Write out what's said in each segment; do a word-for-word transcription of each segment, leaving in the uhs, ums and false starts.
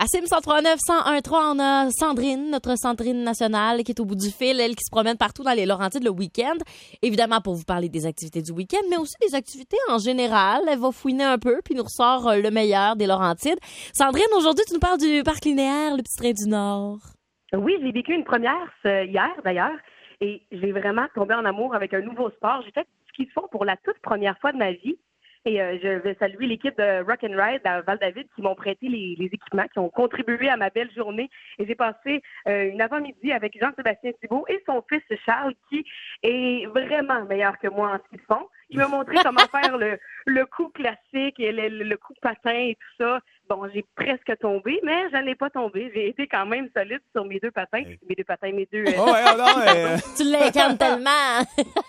C I M cent trois neuf, cent un trois, on a Sandrine, notre Sandrine nationale, qui est au bout du fil, elle qui se promène partout dans les Laurentides le week-end. Évidemment, pour vous parler des activités du week-end, mais aussi des activités en général. Elle va fouiner un peu, puis nous ressort le meilleur des Laurentides. Sandrine, aujourd'hui, tu nous parles du parc linéaire, le Petit Train du Nord. Oui, j'ai vécu une première ce, hier, d'ailleurs, et j'ai vraiment tombé en amour avec un nouveau sport. J'ai fait du ski de fond pour la toute première fois de ma vie. Et euh, je vais saluer l'équipe de Rock and Ride à Val-David qui m'ont prêté les, les équipements, qui ont contribué à ma belle journée. Et j'ai passé euh, une avant-midi avec Jean-Sébastien Thibault et son fils Charles, qui est vraiment meilleur que moi en ski de fond. Il m'a montré comment faire le, le coup classique et le, le coup patin et tout ça. Bon, j'ai presque tombé, mais je n'ai pas tombé. J'ai été quand même solide sur mes deux patins. Hey. Mes deux patins, mes deux... Euh... Oh, ouais, non, mais... Tu l'incarnes tellement!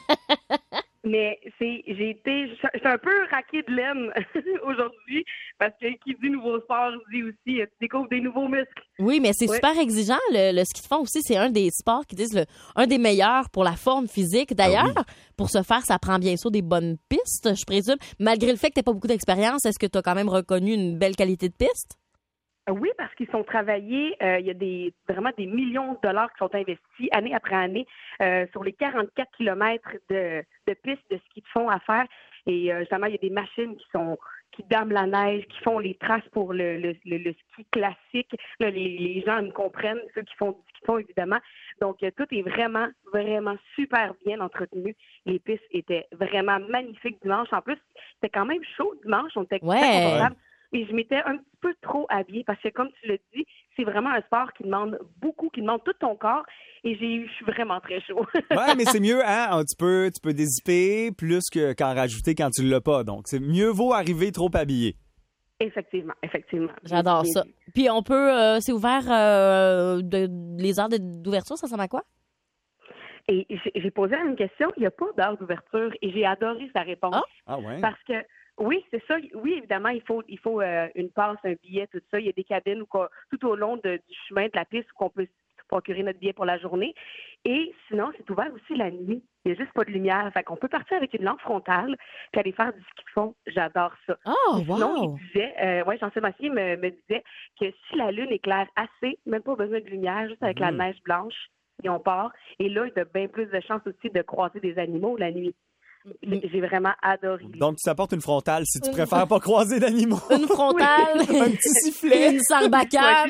Mais c'est, j'ai été, je suis un peu raquée de laine aujourd'hui parce que qui dit nouveau sport dit aussi, tu découvres des nouveaux muscles. Oui, mais c'est ouais. super exigeant. Le, le ski de fond aussi, c'est un des sports qui disent le, un des meilleurs pour la forme physique. D'ailleurs, ah oui. pour ce faire, ça prend bien sûr des bonnes pistes, je présume. Malgré le fait que tu n'aies pas beaucoup d'expérience, est-ce que tu as quand même reconnu une belle qualité de piste? Oui, parce qu'ils sont travaillés, euh, il y a des vraiment des millions de dollars qui sont investis année après année euh, sur les quarante-quatre kilomètres de, de pistes de ski de fond à faire. Et euh, justement, il y a des machines qui sont qui dament la neige, qui font les traces pour le, le, le, le ski classique. Là, les, les gens me comprennent, ceux qui font du ski de fond, évidemment. Donc, euh, tout est vraiment, vraiment super bien entretenu. Les pistes étaient vraiment magnifiques dimanche. En plus, c'était quand même chaud dimanche. On était ouais. très confortable. Et je m'étais un petit peu trop habillée parce que, comme tu l'as dit, c'est vraiment un sport qui demande beaucoup, qui demande tout ton corps. Et j'ai eu, je suis vraiment très chaud. Ouais, mais c'est mieux, hein? Tu peux, tu peux dézipper plus que, qu'en rajouter quand tu l'as pas. Donc, c'est mieux vaut arriver trop habillé. Effectivement, effectivement. J'adore ça. Puis on peut, euh, c'est ouvert, euh, de, les heures de, d'ouverture, ça ressemble à quoi? Et j'ai, j'ai posé une question, il n'y a pas d'heure d'ouverture et j'ai adoré sa réponse. Ah, ah ouais? Parce que, oui, c'est ça. Oui, évidemment, il faut, il faut euh, une passe, un billet, tout ça. Il y a des cabines où, tout au long de, du chemin de la piste où on peut procurer notre billet pour la journée. Et sinon, c'est ouvert aussi la nuit. Il n'y a juste pas de lumière. Fait qu'on peut partir avec une lampe frontale puis aller faire du ski de fond. J'adore ça. Oh, wow! Sinon, il disait, euh, ouais, Jean-Sébastien me, me disait que si la lune éclaire assez, même pas besoin de lumière, juste avec mmh. la neige blanche, et on part. Et là, il y a bien plus de chances aussi de croiser des animaux la nuit. J'ai vraiment adoré. Donc, tu t'apportes une frontale si tu une... préfères pas croiser d'animaux. Une frontale. Oui. Un petit sifflet. Une sarbacane.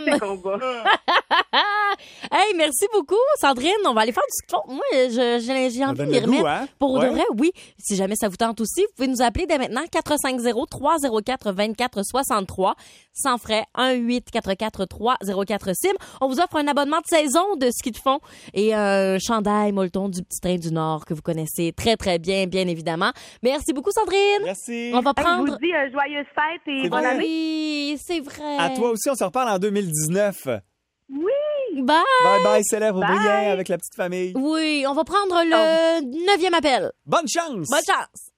Hey, merci beaucoup, Sandrine. On va aller faire du ski de fond. Moi, je, j'ai, j'ai envie de m'y remettre. Hein? Pour ouais. de vrai, oui. Si jamais ça vous tente aussi, vous pouvez nous appeler dès maintenant quatre cinq zéro, trois zéro quatre, vingt-quatre soixante-trois. Sans frais, un huit quatre quatre trois zéro quatre S I M. On vous offre un abonnement de saison de ski de fond et un chandail molleton du Petit Train du Nord que vous connaissez très, très bien, bien évidemment. Merci beaucoup, Sandrine. Merci. On va prendre... Je vous dis euh, joyeuse fête et bonne année. Oui, c'est vrai. À toi aussi, on se reparle en deux mille dix-neuf. Oui. Bye. Bye bye, célèbre Aubrien avec la petite famille. Oui, on va prendre le neuvième appel. Bonne chance. Bonne chance.